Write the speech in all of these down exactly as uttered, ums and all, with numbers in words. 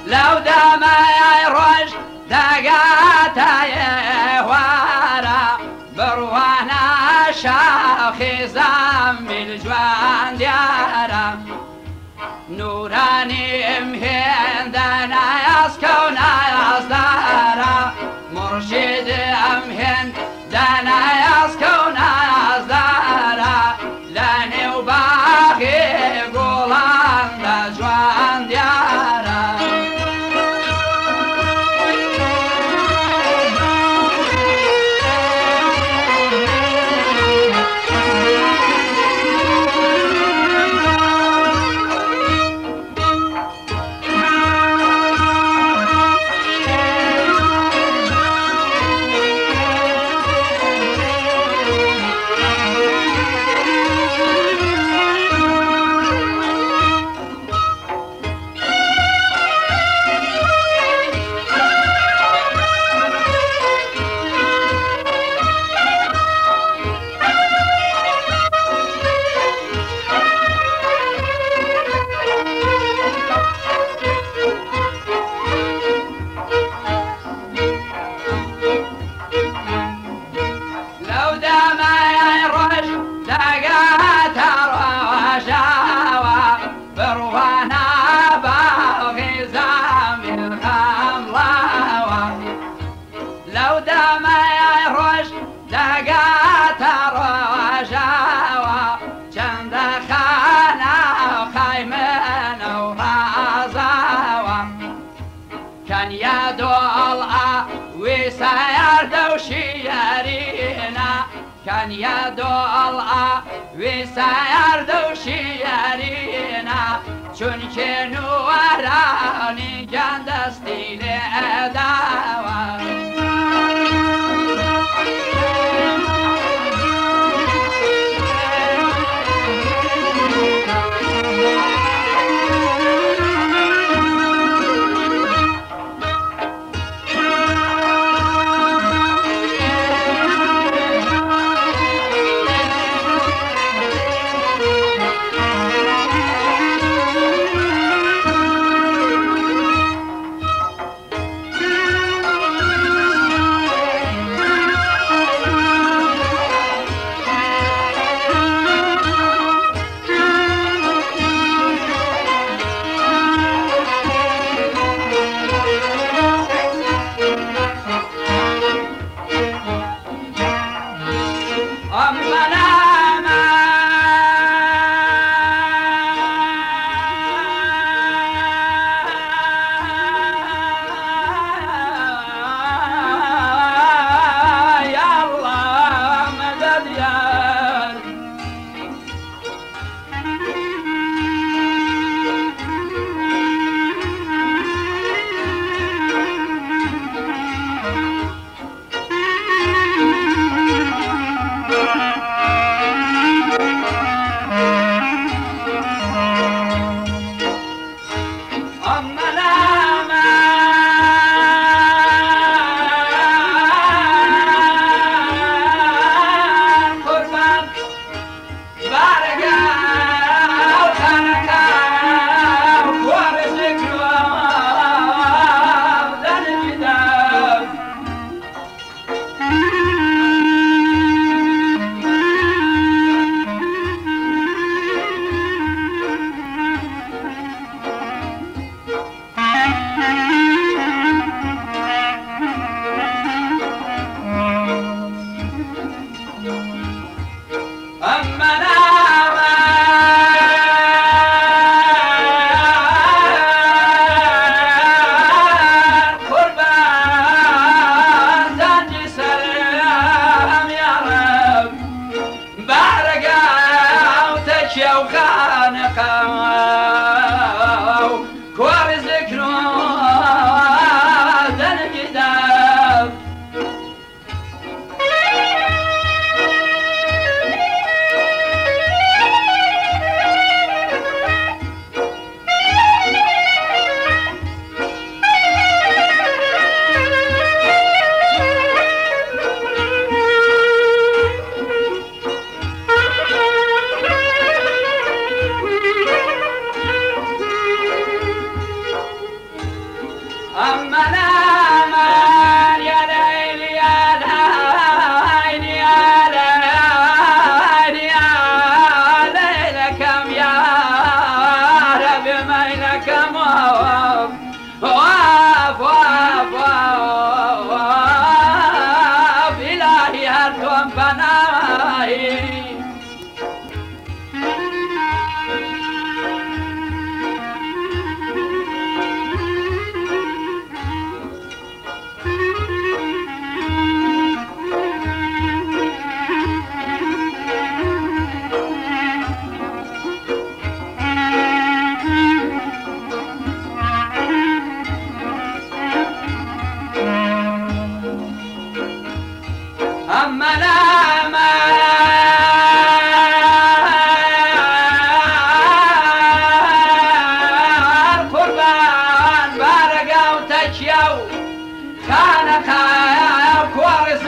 لو دما روش دقاتا يهوارا بروانا شاخي زامي الجوان ديارا نوراني امهن دانا يسكونا يصدارا مرشد امهن دانا يسكونا يصدارا لاني وباقي قولان دا جوان ديارا كان يدول وسير دوشي يارينا كان يدول وسير دوشي يارينا چونك نوراني جندستي لأداوا أما الأمان يا ليل يا ليل يا ليل يا ليل كم يا رب ميلك موف واف واف واف إلهي هرتم بناي أما الأمان قربان بارقا وتشيو كان خايف كوارث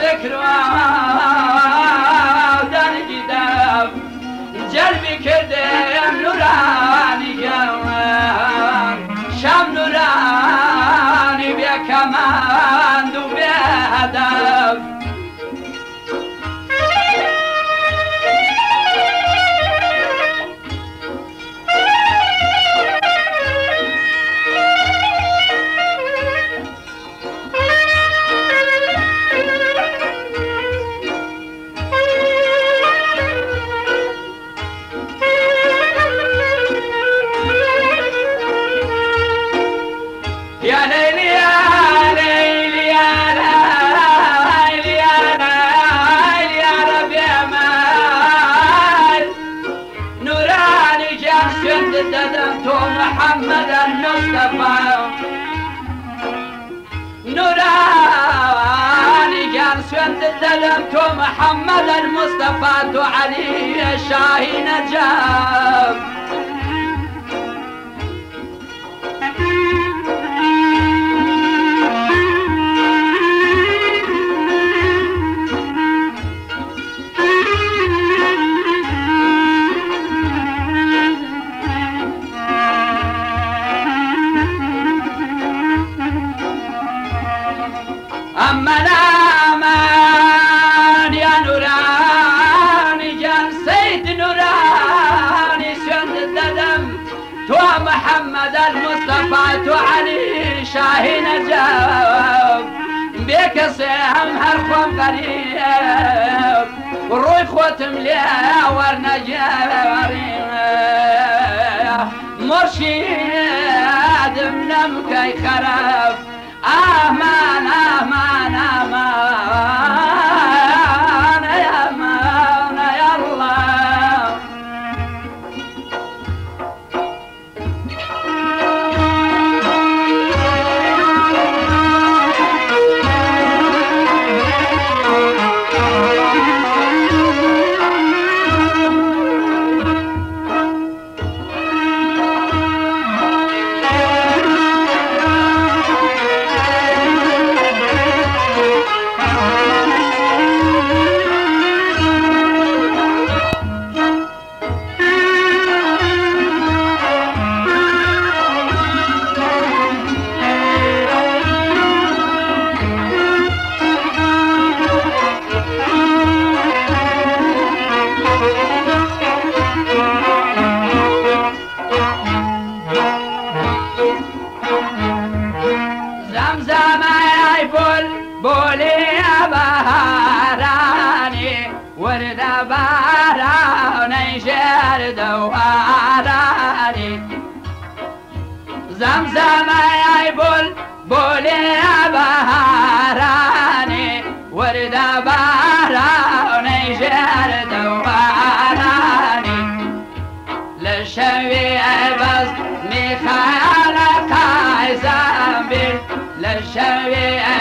ذكرى جدام جلبي كدم نوراني جوان شام نوراني بكمان دو بهدف يا ليل يا ليل يا ليل يا ليل يا رب يا مال نوراني جالس ددمت محمد المصطفى نوراني جالس ددمت محمد المصطفى علي شاهي نجاب أما الأمان يا نوراني جان سيد نوراني سند الدم تو محمد المصطفى تو علي شاهي نجاب بك سهم هرخم قريب وروي خوتم ليا ورنجاري مرشد منم كي خرب أمان أمان أمان يا أمان يا الله زمزم يا بول بولي يا بهاراني ورد بهاراني جرد وهاراني زمزم يا بول بولي يا بهاراني ورد بهاراني جرد وهاراني للشوي بس ميخالك عايزان بي للشوي